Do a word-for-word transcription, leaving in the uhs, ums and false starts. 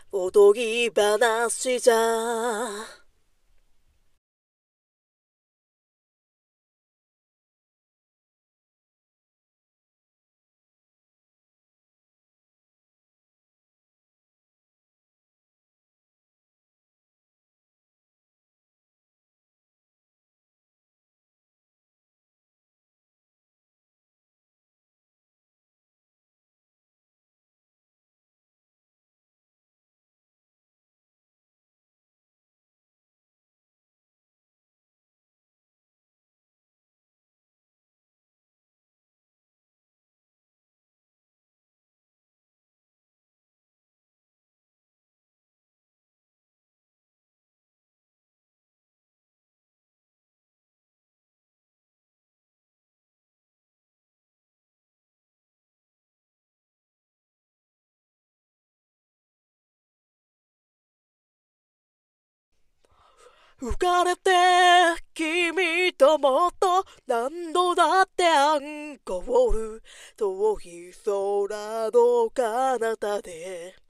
おとぎ話じゃ。浮かれて君ともっと何度だってアンコール遠い空の彼方で